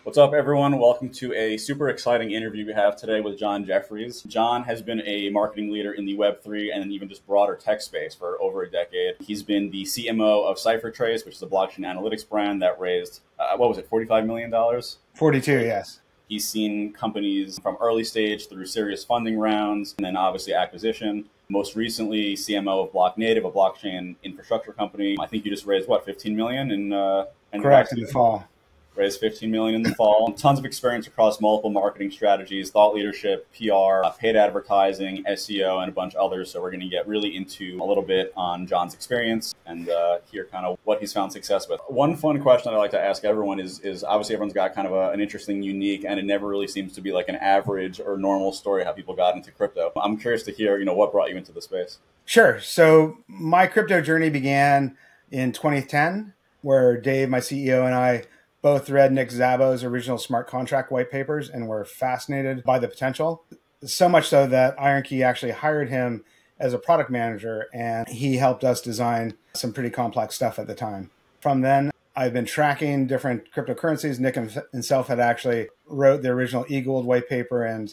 What's up, everyone? Welcome to a super exciting interview we have today with John Jeffries. John has been a marketing leader in the Web3 and even just broader tech space for over a decade. He's been the CMO of CipherTrace, which is a blockchain analytics brand that raised, $45 million? 42, yes. He's seen companies from early stage through serious funding rounds and then obviously acquisition. Most recently, CMO of BlockNative, a blockchain infrastructure company. I think you just raised, 15 million in Correct, in the fall. Raised 15 million in the fall. Tons of experience across multiple marketing strategies, thought leadership, PR, paid advertising, SEO, and a bunch of others. So we're going to get really into a little bit on John's experience and hear kind of what he's found success with. One fun question that I like to ask everyone is obviously everyone's got kind of an interesting, unique, and it never really seems to be like an average or normal story how people got into crypto. I'm curious to hear, what brought you into the space? Sure. So my crypto journey began in 2010, where Dave, my CEO, and I both read Nick Szabo's original smart contract white papers and were fascinated by the potential. So much so that IronKey actually hired him as a product manager, and he helped us design some pretty complex stuff at the time. From then, I've been tracking different cryptocurrencies. Nick himself had actually wrote the original eGold white paper, and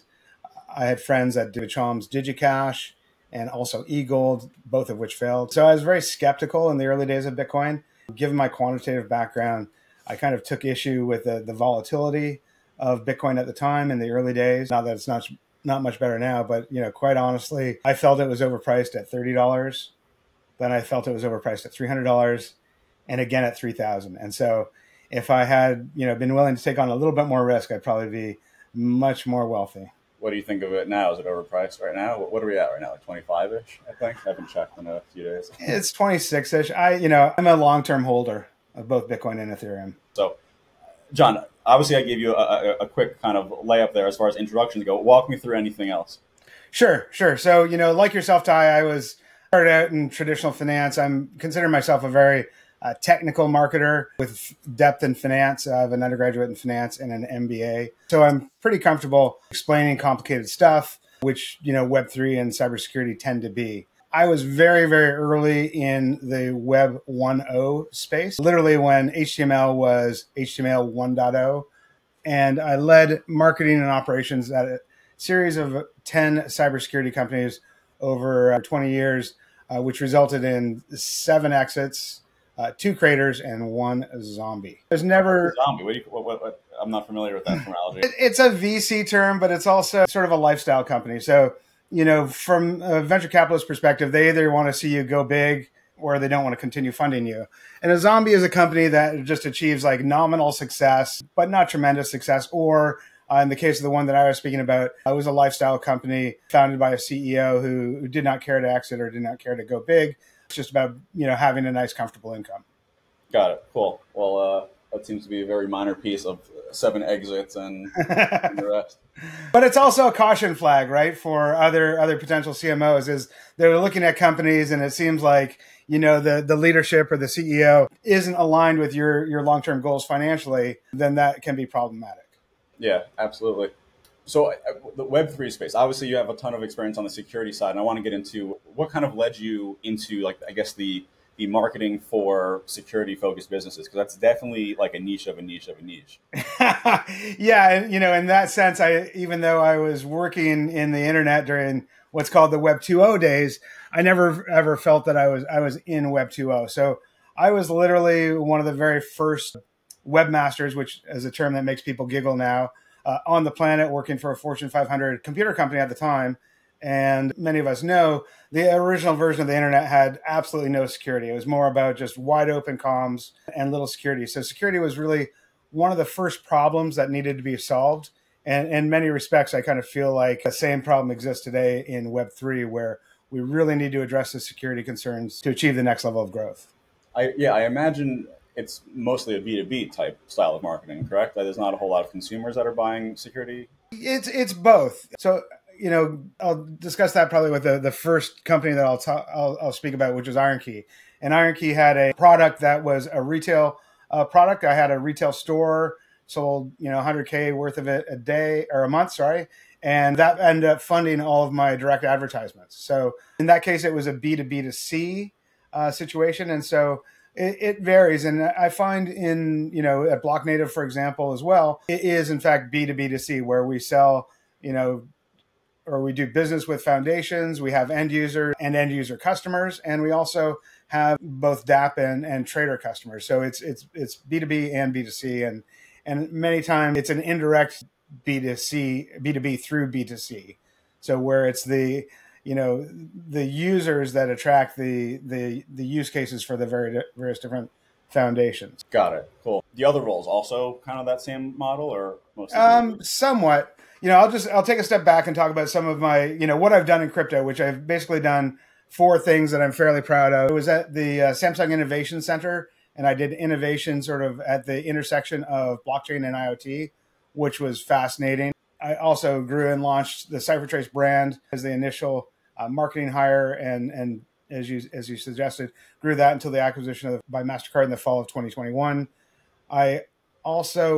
I had friends at David Chaum's DigiCash and also eGold, both of which failed. So I was very skeptical in the early days of Bitcoin. Given my quantitative background, I kind of took issue with the volatility of Bitcoin at the time in the early days. Not that it's not much better now, but quite honestly, I felt it was overpriced at $30. Then I felt it was overpriced at $300, and again at $3,000. And so, if I had been willing to take on a little bit more risk, I'd probably be much more wealthy. What do you think of it now? Is it overpriced right now? What are we at right now? Like 25-ish, I think. I haven't checked in a few days. It's 26-ish. I'm a long-term holder of both Bitcoin and Ethereum. So, John, obviously I gave you a quick kind of layup there as far as introductions go. Walk me through anything else. Sure. So, like yourself, Ty, I started out in traditional finance. I'm considering myself a very technical marketer with depth in finance. I have an undergraduate in finance and an MBA. So I'm pretty comfortable explaining complicated stuff, which, Web3 and cybersecurity tend to be. I was very, very early in the Web 1.0 space, literally when HTML was HTML 1.0. And I led marketing and operations at a series of 10 cybersecurity companies over 20 years, which resulted in 7 exits, 2 craters, and 1 zombie. There's never... Zombie? What? I'm not familiar with that terminology. It's a VC term, but it's also sort of a lifestyle company. So, from a venture capitalist perspective, they either want to see you go big or they don't want to continue funding you. And a zombie is a company that just achieves like nominal success, but not tremendous success. Or in the case of the one that I was speaking about, it was a lifestyle company founded by a CEO who did not care to exit or did not care to go big. It's just about, having a nice, comfortable income. Got it. Cool. Well, that seems to be a very minor piece of 7 exits and the rest. But it's also a caution flag, right, for other potential CMOs is they're looking at companies and it seems like, the leadership or the CEO isn't aligned with your long-term goals financially, then that can be problematic. Yeah, absolutely. So the Web3 space, obviously you have a ton of experience on the security side, and I want to get into what kind of led you into, like, I guess the marketing for security-focused businesses, because that's definitely like a niche of a niche of a niche. Yeah, and in that sense, even though I was working in the internet during what's called the Web 2.0 days, I never ever felt that I was in Web 2.0. So I was literally one of the very first webmasters, which is a term that makes people giggle now, on the planet, working for a Fortune 500 computer company at the time. And many of us know the original version of the internet had absolutely no security. It was more about just wide open comms and little security. So security was really one of the first problems that needed to be solved. And in many respects, I kind of feel like the same problem exists today in Web3, where we really need to address the security concerns to achieve the next level of growth. I imagine it's mostly a B2B type style of marketing, correct? There's not a whole lot of consumers that are buying security. It's both. So, I'll discuss that probably with the first company that I'll speak about, which is IronKey. And IronKey had a product that was a retail product. I had a retail store, sold 100K worth of it a day or a month, sorry. And that ended up funding all of my direct advertisements. So in that case, it was a B2B2C situation. And so It varies, and I find in at Block Native, for example, as well, it is in fact B2B2C, where we sell or we do business with foundations. We have end user and end user customers, and we also have both DApp and trader customers. So it's B2B and B2C, and many times it's an indirect B2B through B2C. So where it's the users that attract the use cases for the various different foundations. Got it. Cool. The other roles also kind of that same model, or mostly? Somewhat. I'll take a step back and talk about some of my, what I've done in crypto, which I've basically done 4 things that I'm fairly proud of. It was at the Samsung Innovation Center, and I did innovation sort of at the intersection of blockchain and IoT, which was fascinating. I also grew and launched the CipherTrace brand as the initial marketing hire, and as you suggested, grew that until the acquisition by MasterCard in the fall of 2021. I also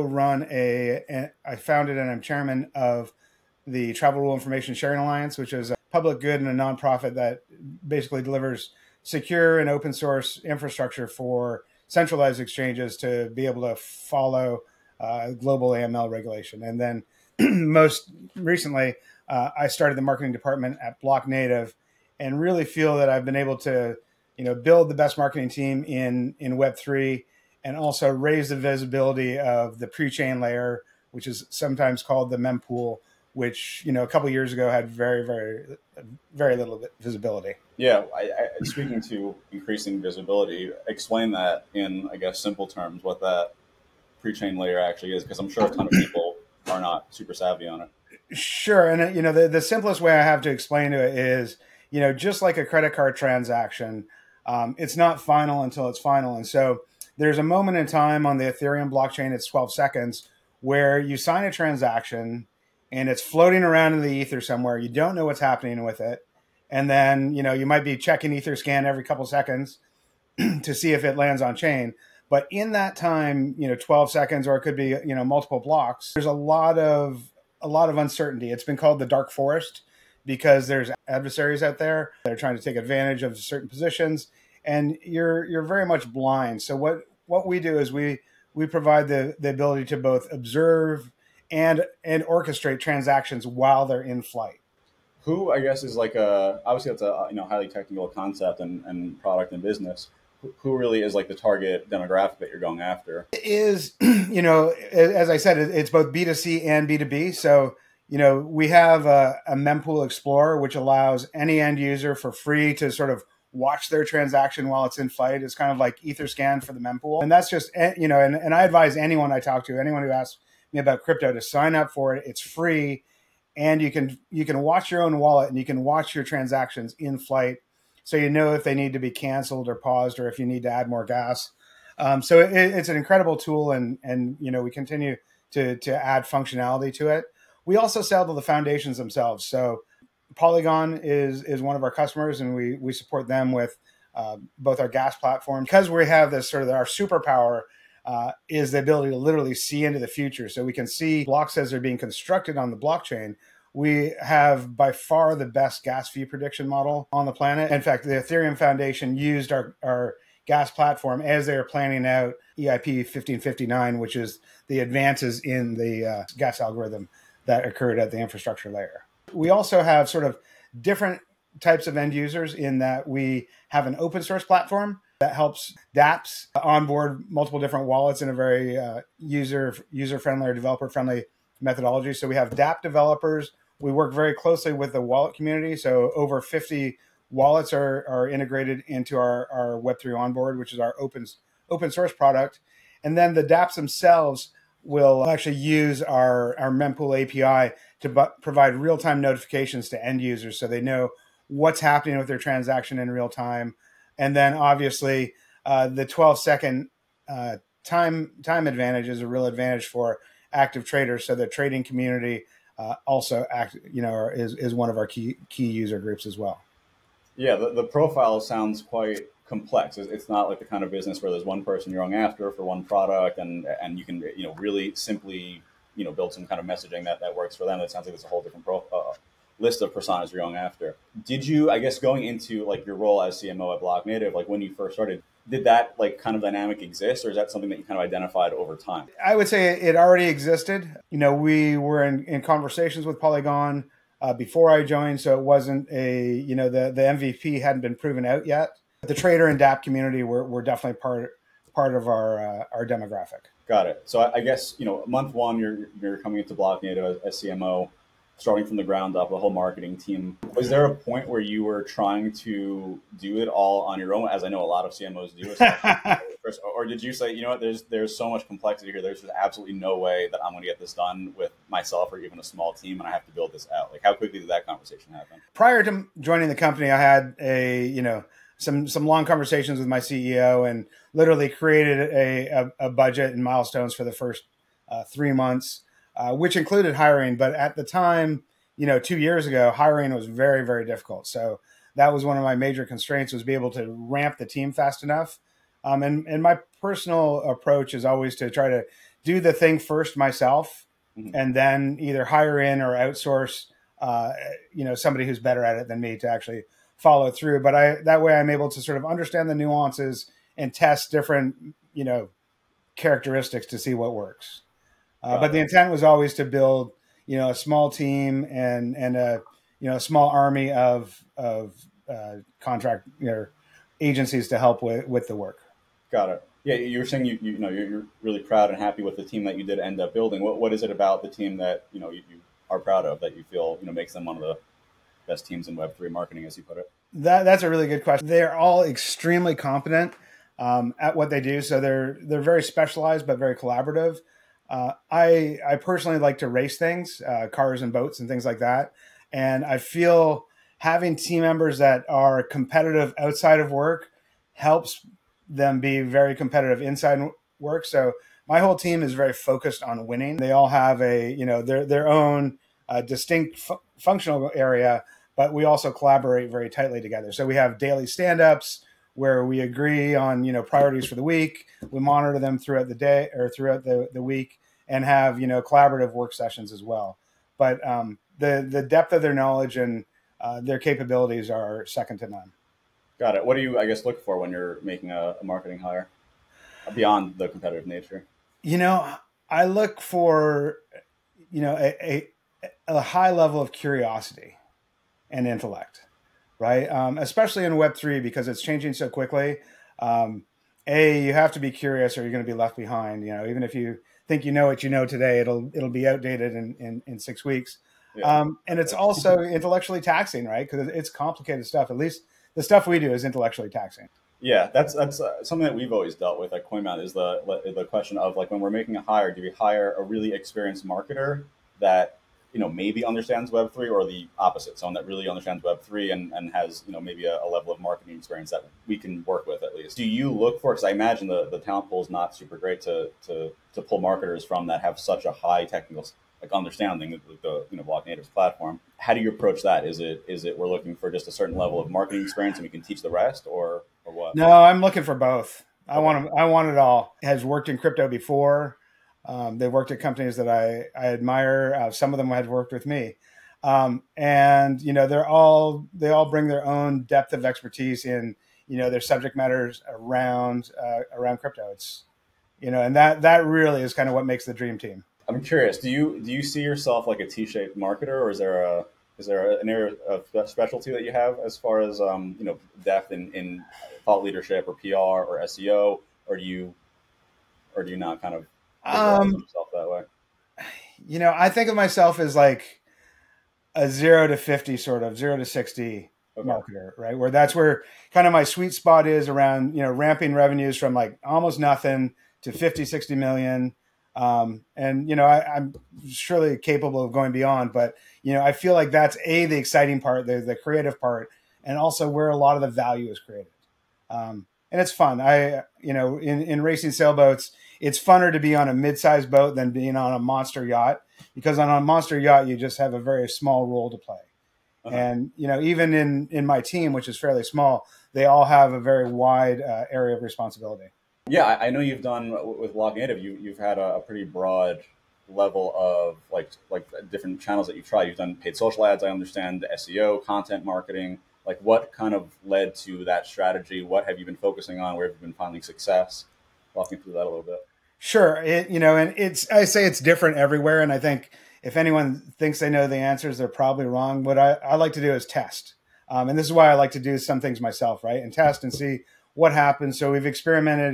I founded and I'm chairman of the Travel Rule Information Sharing Alliance, which is a public good and a nonprofit that basically delivers secure and open source infrastructure for centralized exchanges to be able to follow global AML regulation. And then most recently, I started the marketing department at Block Native, and really feel that I've been able to build the best marketing team in Web3, and also raise the visibility of the pre-chain layer, which is sometimes called the mempool, which a couple of years ago had very, very, very little visibility. Yeah, speaking to increasing visibility, explain that in, I guess, simple terms, what that pre-chain layer actually is, because I'm sure a ton of people are not super savvy on it. Sure, and the simplest way I have to explain to it is, just like a credit card transaction, it's not final until it's final, and so there's a moment in time on the Ethereum blockchain, it's 12 seconds, where you sign a transaction and it's floating around in the ether somewhere. You don't know what's happening with it. And then, you might be checking Etherscan every couple seconds to see if it lands on chain. But in that time, 12 seconds, or it could be, multiple blocks, there's a lot of uncertainty. It's been called the dark forest because there's adversaries out there that are trying to take advantage of certain positions, and you're very much blind. So what we do is we provide the ability to both observe and orchestrate transactions while they're in flight. Who, I guess, is obviously that's a highly technical concept and product and business. Who really is the target demographic that you're going after? It is, as I said, it's both B2C and B2B. So, we have a mempool explorer, which allows any end user for free to sort of watch their transaction while it's in flight. It's kind of like Etherscan for the mempool. And that's just, and I advise anyone I talk to, anyone who asks me about crypto, to sign up for it. It's free. And you can watch your own wallet, and you can watch your transactions in flight. So if they need to be canceled or paused, or if you need to add more gas. So it's an incredible tool, and we continue to add functionality to it. We also sell to the foundations themselves. So Polygon is one of our customers, and we support them with both our gas platform, because we have this sort of our superpower is the ability to literally see into the future. So we can see blocks as they're being constructed on the blockchain. We have by far the best gas fee prediction model on the planet. In fact, the Ethereum Foundation used our gas platform as they were planning out EIP 1559, which is the advances in the gas algorithm that occurred at the infrastructure layer. We also have sort of different types of end users in that we have an open source platform that helps dApps onboard multiple different wallets in a very user-friendly or developer-friendly methodology. So we have dApp developers. We work very closely with the wallet community. So over 50 wallets are integrated into our Web3 onboard, which is our open source product. And then the dApps themselves will actually use our mempool API to provide real-time notifications to end users, so they know what's happening with their transaction in real time. And then obviously the 12-second time advantage is a real advantage for active traders. So the trading community also is one of our key user groups as well. Yeah, the profile sounds quite complex. It's not like the kind of business where there's one person you're going after for one product, and you can really simply build some kind of messaging that works for them. It sounds like it's a whole different list of personas you're going after. Did you, I guess, going into like your role as CMO at Block Native, like when you first started, did that like kind of dynamic exist, or is that something that you kind of identified over time? I would say it already existed. We were in conversations with Polygon before I joined, so it wasn't the MVP hadn't been proven out yet. The trader and DApp community were definitely part of our demographic. Got it. So I guess, month one, you're coming into Block Native as CMO, starting from the ground up, the whole marketing team. Was there a point where you were trying to do it all on your own, as I know a lot of CMOs do, or did you say, what, there's so much complexity here, there's just absolutely no way that I'm going to get this done with myself or even a small team, and I have to build this out? Like, how quickly did that conversation happen? Prior to joining the company, I had some long conversations with my CEO and literally created a budget and milestones for the first 3 months, which included hiring. But at the time, 2 years ago, hiring was very, very difficult. So that was one of my major constraints, was be able to ramp the team fast enough. And my personal approach is always to try to do the thing first myself, and then either hire in or outsource, somebody who's better at it than me to actually follow through. But that way I'm able to sort of understand the nuances and test different, characteristics to see what works. But the intent was always to build, a small team and a small army of contract agencies to help with the work. Got it. Yeah, you were saying you're really proud and happy with the team that you did end up building. What is it about the team that you are proud of, that you feel makes them one of the best teams in Web3 marketing, as you put it? That's a really good question. They're all extremely competent at what they do. So they're very specialized, but very collaborative. I personally like to race things, cars and boats and things like that. And I feel having team members that are competitive outside of work helps them be very competitive inside work. So my whole team is very focused on winning. They all have their own distinct functional area, but we also collaborate very tightly together. So we have daily stand-ups where we agree on, priorities for the week. We monitor them throughout the day or throughout the week, and have, collaborative work sessions as well. But the depth of their knowledge and their capabilities are second to none. Got it. What do you, I guess, look for when you're making a marketing hire beyond the competitive nature? I look for, a high level of curiosity and intellect, right? Especially in Web3, because it's changing so quickly. You have to be curious or you're going to be left behind. Even if you think you know what you know today, it'll be outdated in 6 weeks. Yeah. And it's also intellectually taxing, right? Because it's complicated stuff. At least the stuff we do is intellectually taxing. Yeah, that's something that we've always dealt with at CoinMount, is the question of, like, when we're making a hire, do we hire a really experienced marketer that maybe understands Web3, or the opposite, someone that really understands Web3 and has maybe a level of marketing experience that we can work with at least? Do you look for, because I imagine the talent pool is not super great to pull marketers from that have such a high technical understanding of the Block Native's platform? How do you approach that? Is it we're looking for just a certain level of marketing experience and we can teach the rest, or what? No, I'm looking for both. I want it all. Has worked in crypto before. They've worked at companies that I admire. Some of them had worked with me. And they all bring their own depth of expertise in, their subject matters around crypto. It's, and that really is kind of what makes the dream team. I'm curious, do you see yourself like a T-shaped marketer, or is there an area of specialty that you have as far as depth in thought leadership or PR or SEO, or do you not kind of yourself that way? I think of myself as like a 0 to 50 sort of 0 to 60 marketer, right? That's where kind of my sweet spot is around, ramping revenues from like almost nothing to 50, 60 million. And, I'm surely capable of going beyond, but, I feel like that's the exciting part, the creative part, and also where a lot of the value is created. And it's fun. In racing sailboats, it's funner to be on a mid-sized boat than being on a monster yacht, because on a monster yacht, you just have a very small role to play. Uh-huh. And, even in my team, which is fairly small, they all have a very wide area of responsibility. Yeah, I know you've done with Block Native. You've had a pretty broad level of like different channels that you've tried? You've done paid social ads, I understand, SEO, content marketing. Like, what kind of led to that strategy? What have you been focusing on? Where have you been finding success? Walk me through that a little bit. Sure. And I say it's different everywhere. And I think if anyone thinks they know the answers, they're probably wrong. What I like to do is test. And this is why I like to do some things myself, right? And test and see what happens. So we've experimented,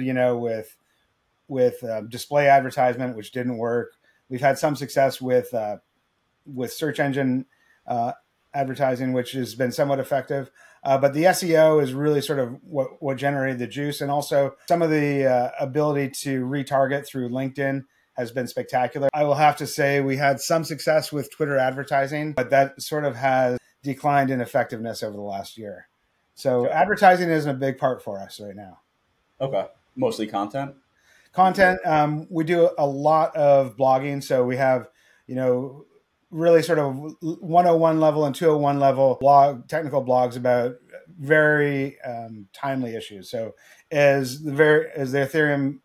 with display advertisement, which didn't work. We've had some success with search engine advertising, which has been somewhat effective. But the SEO is really sort of what generated the juice. And also some of the ability to retarget through LinkedIn has been spectacular. I will have to say we had some success with Twitter advertising, but that sort of has declined in effectiveness over the last year. So advertising isn't a big part for us right now. Okay. Mostly content? Content. We do a lot of blogging. So we have, really sort of 101 level and 201 level technical blogs about very timely issues. So as the Ethereum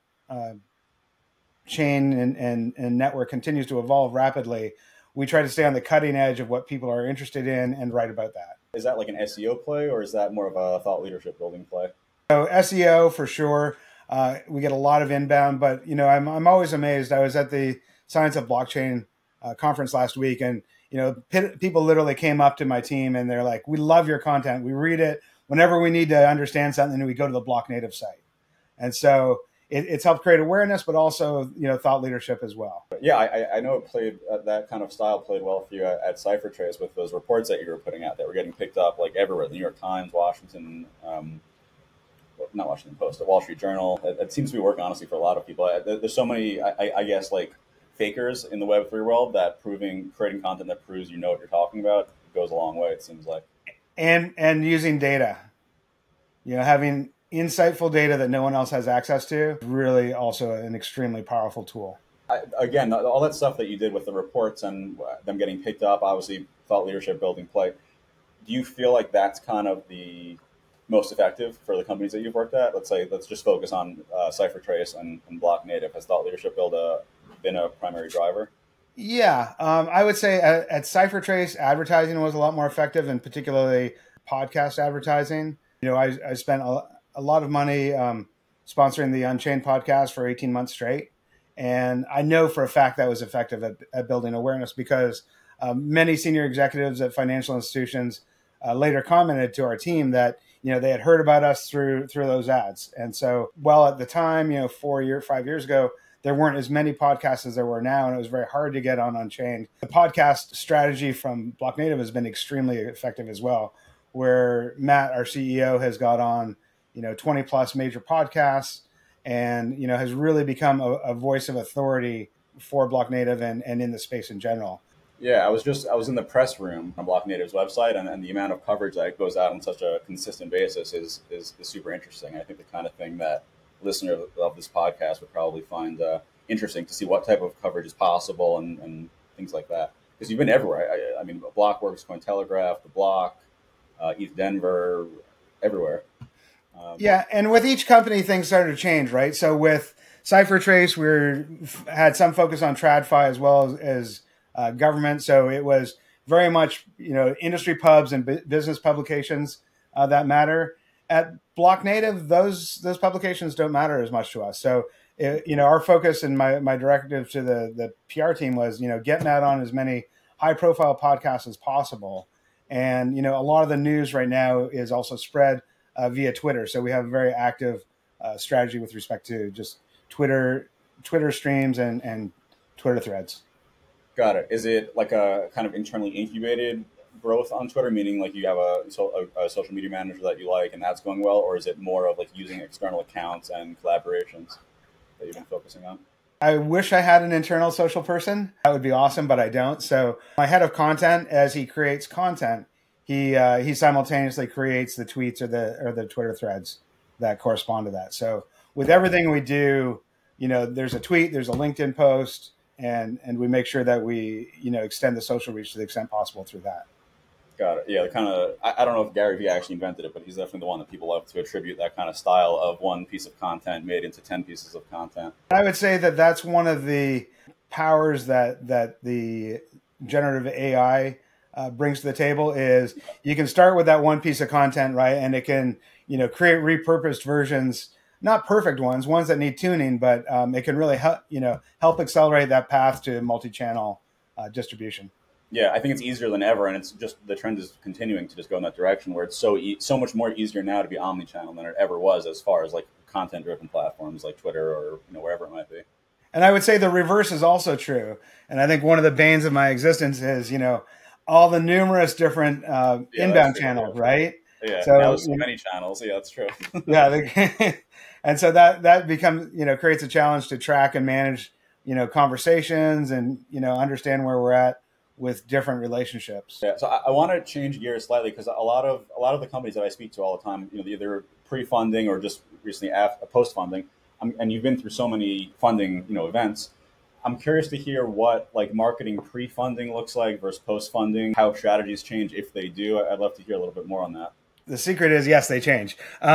chain and network continues to evolve rapidly, we try to stay on the cutting edge of what people are interested in and write about that. Is that like an SEO play, or is that more of a thought leadership building play? So SEO for sure. We get a lot of inbound, but I'm always amazed. I was at the Science of Blockchain conference last week, and people literally came up to my team and they're like, "We love your content. We read it whenever we need to understand something. We go to the Blocknative site," and so it's helped create awareness, but also thought leadership as well. Yeah, I know it played that kind of style played well for you at CipherTrace with those reports that you were putting out that were getting picked up like everywhere. The New York Times, Washington. Not Washington Post, the Wall Street Journal. It seems to be working honestly for a lot of people. There's so many, I guess, like fakers in the Web3 world that creating content that proves you know what you're talking about goes a long way. It seems like, and using data, having insightful data that no one else has access to, is really also an extremely powerful tool. Again, all that stuff that you did with the reports and them getting picked up, obviously thought leadership building play. Do you feel like that's kind of the most effective for the companies that you've worked at? Let's just focus on CipherTrace and Blocknative. Has thought leadership been a primary driver? Yeah, I would say at CipherTrace, advertising was a lot more effective, and particularly podcast advertising. I spent a lot of money sponsoring the Unchained podcast for 18 months straight, and I know for a fact that was effective at building awareness because many senior executives at financial institutions later commented to our team that they had heard about us through those ads. And so, well, at the time, 5 years ago, there weren't as many podcasts as there were now, and it was very hard to get on Unchained. The podcast strategy from Blocknative has been extremely effective as well, where Matt, our CEO, has got on 20 plus major podcasts and has really become a voice of authority for Blocknative and in the space in general. Yeah, I was in the press room on Blocknative's website, and the amount of coverage that goes out on such a consistent basis is super interesting. I think the kind of thing that listeners of this podcast would probably find interesting to see what type of coverage is possible and things like that. Because you've been everywhere. I mean, Blockworks, Cointelegraph, The Block, ETH Denver, everywhere. Yeah, and with each company, things started to change, right? So with CipherTrace, we had some focus on TradFi as well as government. So it was very much, industry pubs and business publications that matter. At Blocknative, those publications don't matter as much to us. So, our focus and my directive to the PR team was, get Matt on as many high profile podcasts as possible. And, a lot of the news right now is also spread via Twitter. So we have a very active strategy with respect to just Twitter streams and Twitter threads. Got it. Is it like a kind of internally incubated growth on Twitter, meaning like you have a social media manager that you like and that's going well, or is it more of like using external accounts and collaborations that you've been focusing on? I wish I had an internal social person. That would be awesome, but I don't. So my head of content, as he creates content, he simultaneously creates the tweets or the Twitter threads that correspond to that. So with everything we do, there's a tweet, there's a LinkedIn post, and we make sure that we extend the social reach to the extent possible through that. Got it. Yeah, I don't know if Gary Vee actually invented it, but he's definitely the one that people love to attribute that kind of style of one piece of content made into 10 pieces of content. I would say that that's one of the powers that the generative AI brings to the table is you can start with that one piece of content, right? And it can, create repurposed versions, not perfect ones that need tuning, but it can really help accelerate that path to multi-channel distribution. Yeah, I think it's easier than ever, and it's just the trend is continuing to just go in that direction where it's so much more easier now to be omni-channel than it ever was, as far as like content-driven platforms like Twitter or wherever it might be. And I would say the reverse is also true. And I think one of the banes of my existence is, all the numerous different inbound channels, right? Yeah, so now there's so many channels. Yeah, that's true. Yeah, and so that becomes, creates a challenge to track and manage, conversations and, understand where we're at with different relationships. Yeah, so I want to change gears slightly because a lot of the companies that I speak to all the time, either pre-funding or just recently post-funding, and you've been through so many funding, events. I'm curious to hear what like marketing pre-funding looks like versus post-funding, how strategies change if they do. I'd love to hear a little bit more on that. The secret is, yes, they change.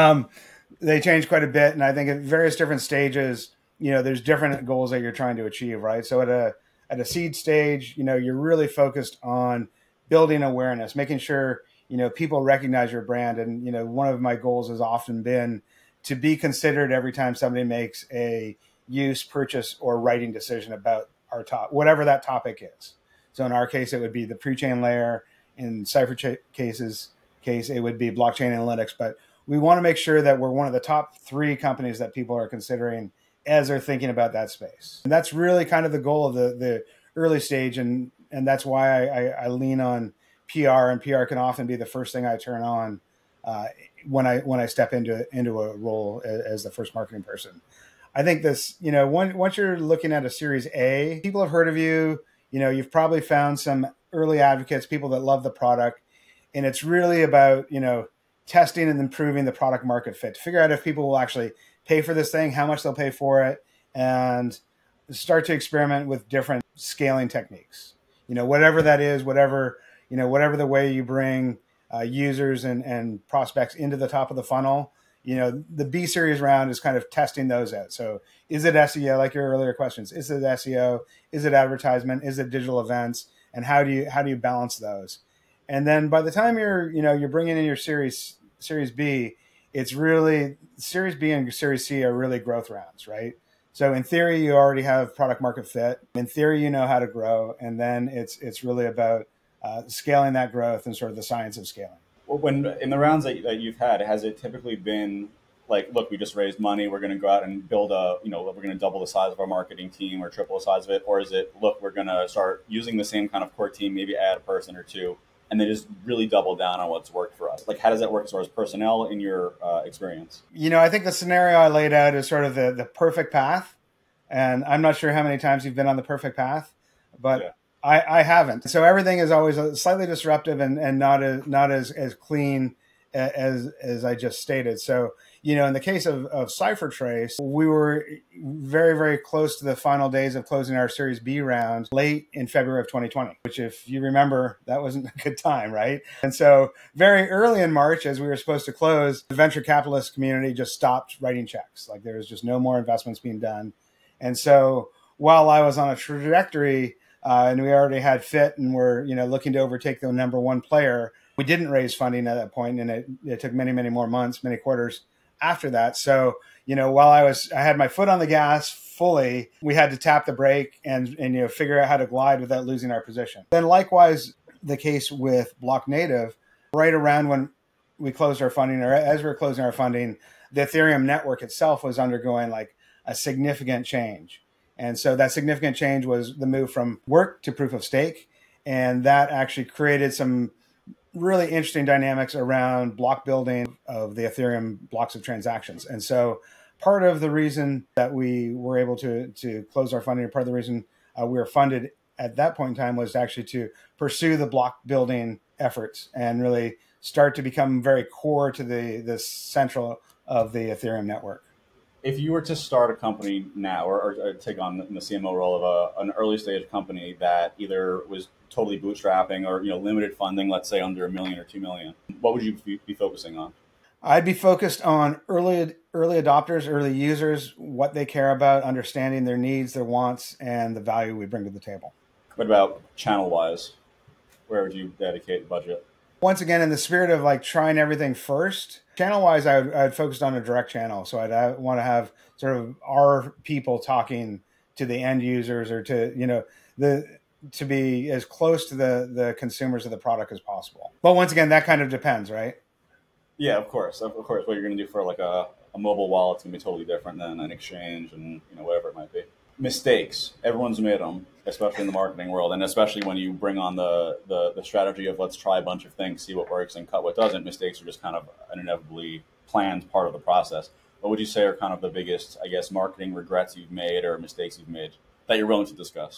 They change quite a bit, and I think at various different stages, there's different goals that you're trying to achieve, right? So at a seed stage, you're really focused on building awareness, making sure, people recognize your brand. And, one of my goals has often been to be considered every time somebody makes a use, purchase, or writing decision about our whatever that topic is. So in our case, it would be the pre-chain layer. In Cypher case, it would be blockchain analytics. But we want to make sure that we're one of the top 3 companies that people are considering as they're thinking about that space. And that's really kind of the goal of the early stage. And that's why I lean on PR, and PR can often be the first thing I turn on when I step into a role as the first marketing person. I think this, once you're looking at a Series A, people have heard of you. You've probably found some early advocates, people that love the product. And it's really about, testing and improving the product market fit to figure out if people will actually pay for this thing, how much they'll pay for it, and start to experiment with different scaling techniques. Whatever that is, whatever the way you bring users and prospects into the top of the funnel, the B series round is kind of testing those out. So is it SEO, like your earlier questions? Is it SEO? Is it advertisement? Is it digital events? And how do you balance those? And then by the time you're bringing in your Series B, it's really Series B and Series C are really growth rounds, right? So in theory, you already have product market fit. In theory, you know how to grow, and then it's really about scaling that growth and sort of the science of scaling. Well, when in the rounds that you've had, has it typically been like, look, we just raised money, we're going to go out and build we're going to double the size of our marketing team or triple the size of it, or is it, look, we're going to start using the same kind of core team, maybe add a person or two, and they just really double down on what's worked for us? Like, how does that work as far as personnel in your experience? I think the scenario I laid out is sort of the perfect path. And I'm not sure how many times you've been on the perfect path, but yeah. I haven't. So everything is always slightly disruptive and not as clean as I just stated. So, in the case of CipherTrace, we were very, very close to the final days of closing our Series B round late in February of 2020, which, if you remember, that wasn't a good time, right? And so very early in March, as we were supposed to close, the venture capitalist community just stopped writing checks. Like, there was just no more investments being done. And so while I was on a trajectory and we already had fit and were, looking to overtake the number 1 player, we didn't raise funding at that point, and it took many, many more months, many quarters after that. So, while I had my foot on the gas fully, we had to tap the brake and figure out how to glide without losing our position. Then likewise, the case with Block Native, right around when we closed our funding, or as we were closing our funding, the Ethereum network itself was undergoing like a significant change. And so that significant change was the move from work to proof of stake. And that actually created some really interesting dynamics around block building of the Ethereum blocks of transactions. And so part of the reason that we were able to close our funding, part of the reason we were funded at that point in time, was actually to pursue the block building efforts and really start to become very core to the central of the Ethereum network. If you were to start a company now or take on the CMO role of an early stage company that either was totally bootstrapping or limited funding, let's say under $1 million or $2 million, what would you be focusing on? I'd be focused on early adopters, early users, what they care about, understanding their needs, their wants, and the value we bring to the table. What about channel wise? Where would you dedicate budget? Once again, in the spirit of like trying everything first, channel wise, I'd focused on a direct channel. So I'd want to have sort of our people talking to the end users, or to be as close to the consumers of the product as possible. But once again, that kind of depends, right? Yeah, of course. Of course, what you're going to do for like a mobile wallet's going to be totally different than an exchange and whatever it might be. Mistakes. Everyone's made them, especially in the marketing world, and especially when you bring on the strategy of let's try a bunch of things, see what works, and cut what doesn't. Mistakes are just kind of an inevitably planned part of the process. What would you say are kind of the biggest, I guess, marketing regrets you've made or mistakes you've made that you're willing to discuss?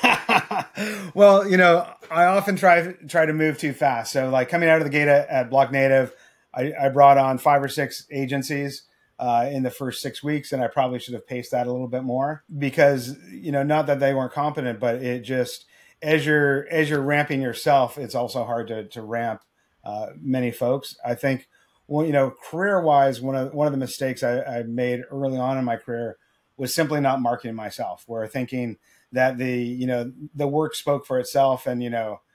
Well, I often try to move too fast. So like coming out of the gate at Block Native, I brought on 5 or 6 agencies in the first 6 weeks, and I probably should have paced that a little bit more because, not that they weren't competent, but it just, as you're ramping yourself, it's also hard to ramp many folks. I think, well, career wise, one of the mistakes I made early on in my career was simply not marketing myself, where thinking that the work spoke for itself, and,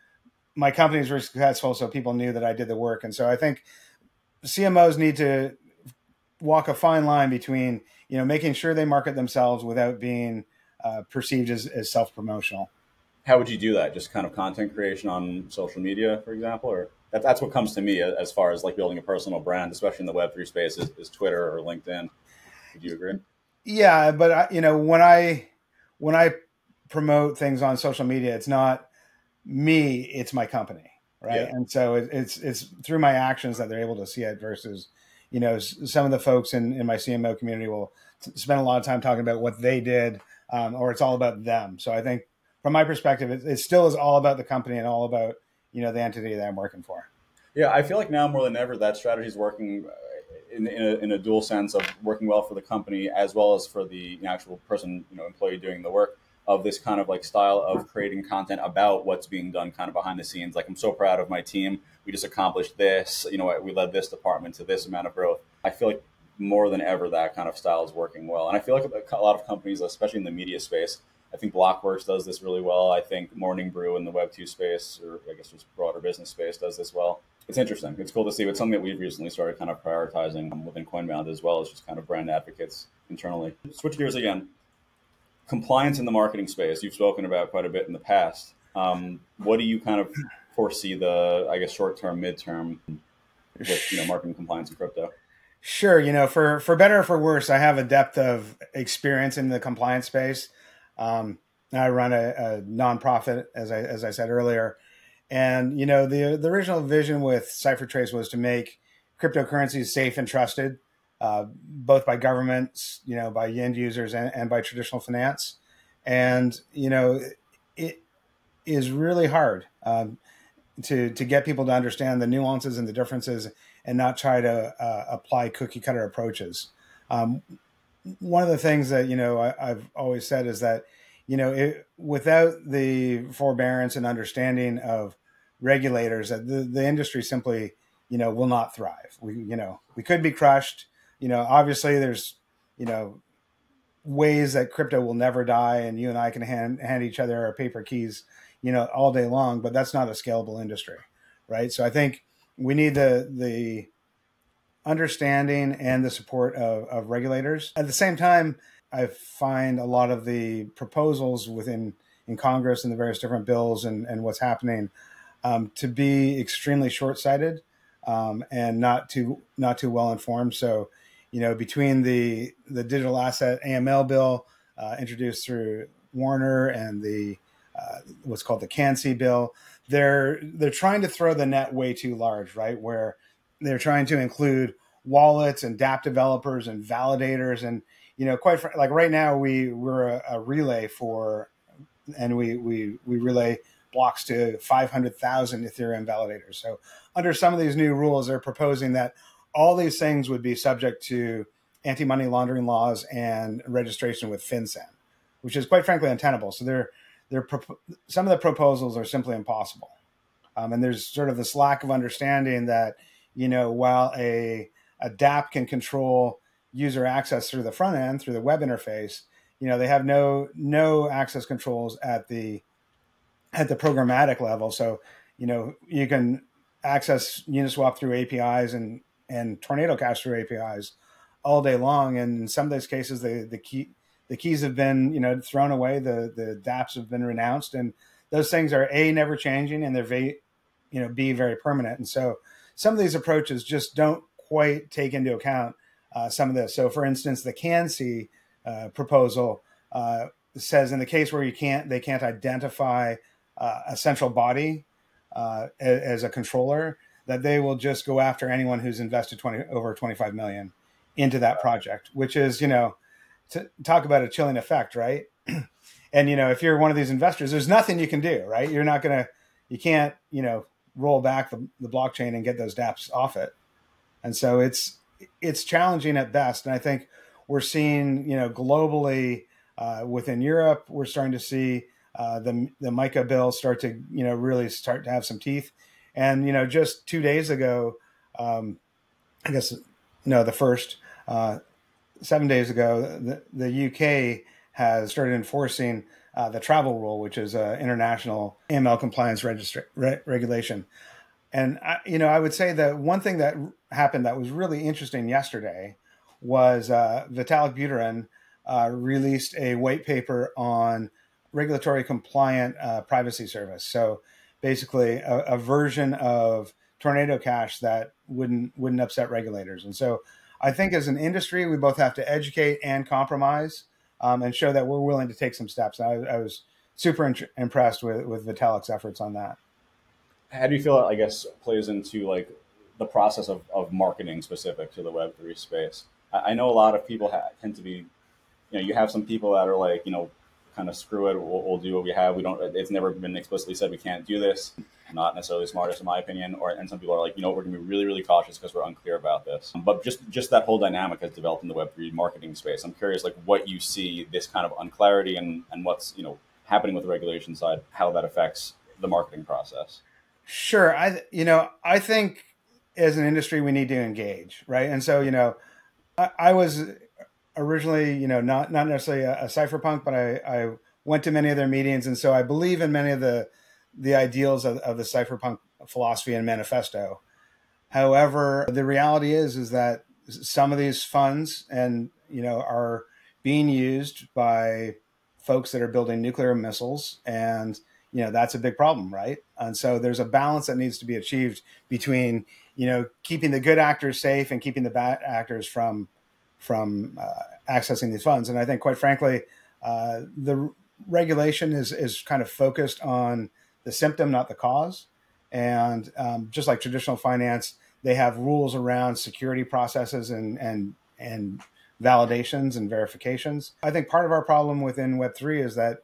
my companies were successful, so people knew that I did the work. And so I think CMOs need to walk a fine line between, making sure they market themselves without being perceived as self-promotional. How would you do that? Just kind of content creation on social media, for example, or that's what comes to me as far as like building a personal brand, especially in the Web3 space, is Twitter or LinkedIn. Would you agree? Yeah, but when I promote things on social media, it's not me, it's my company. Right. Yeah. And so it's through my actions that they're able to see it versus, some of the folks in my CMO community will spend a lot of time talking about what they did, or it's all about them. So I think from my perspective, it still is all about the company and all about, the entity that I'm working for. Yeah. I feel like now more than ever, that strategy is working in a dual sense of working well for the company as well as for the actual person, employee doing the work, of this kind of like style of creating content about what's being done kind of behind the scenes. Like, I'm so proud of my team. We just accomplished this, we led this department to this amount of growth. I feel like more than ever that kind of style is working well. And I feel like a lot of companies, especially in the media space, I think Blockworks does this really well. I think Morning Brew in the Web2 space, or I guess just broader business space, does this well. It's interesting. It's cool to see. It's something that we've recently started kind of prioritizing within CoinBound, as well as just kind of brand advocates internally. Switch gears again. Compliance in the marketing space, you've spoken about quite a bit in the past. What do you kind of foresee the, I guess, short-term, midterm with, marketing compliance in crypto? Sure. For better or for worse, I have a depth of experience in the compliance space. I run a nonprofit, as I said earlier. And, the original vision with CipherTrace was to make cryptocurrencies safe and trusted, both by governments, by end users and by traditional finance. And, it is really hard to get people to understand the nuances and the differences and not try to apply cookie cutter approaches. One of the things that, I've always said is that, without the forbearance and understanding of regulators, the industry simply, will not thrive. We could be crushed. Obviously there's, ways that crypto will never die, and you and I can hand each other our paper keys, all day long, but that's not a scalable industry. Right. So I think we need the understanding and the support of regulators. At the same time, I find a lot of the proposals in Congress and the various different bills and what's happening to be extremely short-sighted and not too well informed. So, between the digital asset AML bill introduced through Warner and the what's called the CANSI bill, they're trying to throw the net way too large, right? Where they're trying to include wallets and dApp developers and validators, and like right now we're a relay and we relay blocks to 500,000 Ethereum validators. So under some of these new rules, they're proposing that all these things would be subject to anti-money laundering laws and registration with FinCEN, which is quite frankly untenable. So some of the proposals are simply impossible. And there's sort of this lack of understanding that, while a a dApp can control user access through the front end, through the web interface, they have no access controls at the programmatic level. So, you can access Uniswap through APIs and Tornado Cash through APIs all day long. And in some of those cases, the keys have been, thrown away. The dApps have been renounced, and those things are never changing, and they're B, very permanent. And so some of these approaches just don't quite take into account some of this. So, for instance, the CANC proposal says in the case where they can't identify a central body as a controller, that they will just go after anyone who's invested over 25 million into that project, which is, to talk about a chilling effect, right? And, if you're one of these investors, there's nothing you can do, right? You can't, roll back the blockchain and get those dApps off it. And so it's challenging at best. And I think we're seeing, globally within Europe, we're starting to see the MiCA bill start to, really start to have some teeth. And, just 2 days ago, I guess, no, the first 7 days ago, the UK has started enforcing the travel rule, which is international AML compliance regulation. And, I would say that one thing that happened that was really interesting yesterday was Vitalik Buterin released a white paper on regulatory compliant privacy service. So basically a version of Tornado Cash that wouldn't upset regulators. And so I think as an industry, we both have to educate and compromise and show that we're willing to take some steps. I was super impressed with Vitalik's efforts on that. How do you feel, I guess, plays into like the process of marketing specific to the Web3 space? I know a lot of people tend to be, you have some people that are like, kind of screw it, we'll do what we have. It's never been explicitly said we can't do this. Not necessarily the smartest in my opinion. And some people are like, we're going to be really, really cautious because we're unclear about this. But just that whole dynamic has developed in the Web3 marketing space. I'm curious, like what you see this kind of unclarity and what's, happening with the regulation side, how that affects the marketing process. Sure. I think as an industry, we need to engage, right? And so, I was originally, not necessarily a cypherpunk, but I went to many of their meetings. And so I believe in many of the ideals of the cypherpunk philosophy and manifesto. However, the reality is that some of these funds are being used by folks that are building nuclear missiles, and that's a big problem, right? And so there's a balance that needs to be achieved between keeping the good actors safe and keeping the bad actors from accessing these funds. And I think, quite frankly, the regulation is kind of focused on the symptom, not the cause. And just like traditional finance, they have rules around security processes and validations and verifications. I think part of our problem within Web3 is that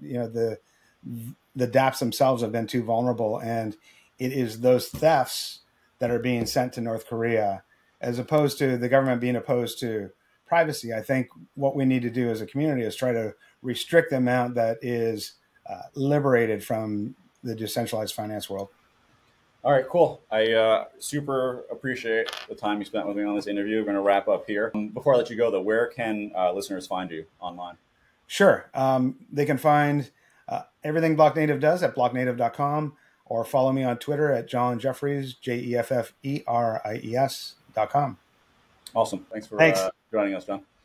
the dApps themselves have been too vulnerable, and it is those thefts that are being sent to North Korea, as opposed to the government being opposed to privacy. I think what we need to do as a community is try to restrict the amount that is liberated from the decentralized finance world. All right, cool. I super appreciate the time you spent with me on this interview. We're going to wrap up here. Before I let you go, though, where can listeners find you online? Sure. They can find everything Blocknative does at blocknative.com, or follow me on Twitter at John Jeffries, JEFFERIES.com. Awesome. Thanks for joining us, John.